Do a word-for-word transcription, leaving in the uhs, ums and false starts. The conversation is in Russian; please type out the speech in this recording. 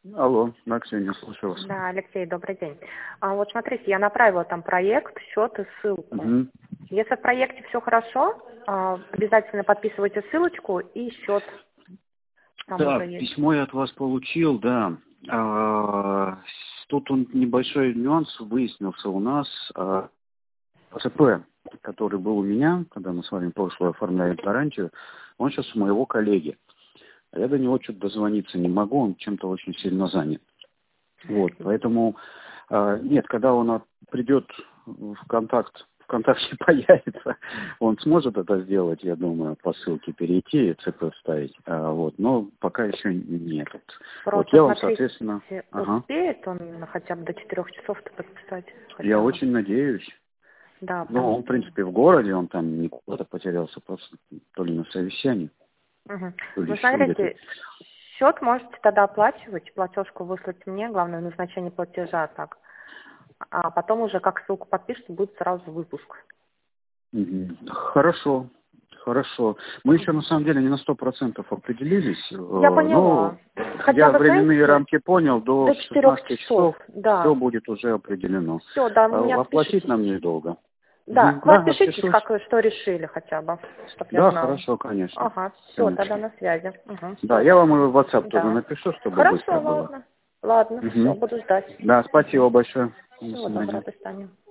Алло, да, Ксения, слушаю вас. Да, Алексей, добрый день. А вот смотрите, я направила там проект, счет и ссылку. Угу. Если в проекте все хорошо, а, обязательно подписывайте ссылочку и счет там Да, уже есть. письмо я от вас получил, да. А, тут он небольшой нюанс выяснился у нас. А, ЦП, который был у меня, когда мы с вами прошлое оформляли гарантию, он сейчас у моего коллеги. А я до него что-то дозвониться не могу, он чем-то очень сильно занят. Вот, поэтому, а, нет, когда он от- придет в контакт, ВКонтакте появится, он сможет это сделать, я думаю, по ссылке перейти и ЦП вставить. А, вот, но пока еще нет. Вот Просто я вам, смотрите, соответственно, ага. успеет он хотя бы до четырех часов подписать? Хотя Я бы. очень надеюсь. Да, Ну, потому он, в что... принципе, в городе, он там никуда-то потерялся, просто то ли на совещании, Мгм. то ли Ну, еще где-то. смотрите, счет можете тогда оплачивать, платежку выслать мне, главное, назначение платежа так. А потом уже, как ссылку подпишите, будет сразу выпуск. Мгм. Хорошо, хорошо. Мы еще на Мгм. самом деле не на сто процентов определились, э, Я но поняла. Хотя я бы, временные знаете, рамки понял, до до четырех шестнадцати часов, часов все да. будет уже определено. Все, да, вы А мне оплатить отпишитесь. нам недолго. Да, Мгм. вы Да, отпишитесь, отпишусь. как вы что решили хотя бы, чтобы я Да, знала. хорошо, конечно, Ага, все, тогда конечно. на связи. Угу, Да, все. я вам и в WhatsApp тоже Да. напишу, чтобы Хорошо, быстро было. ладно. Ладно, все, Мгм. буду ждать. Да, спасибо большое. До Всего доброго, свидания. до свидания.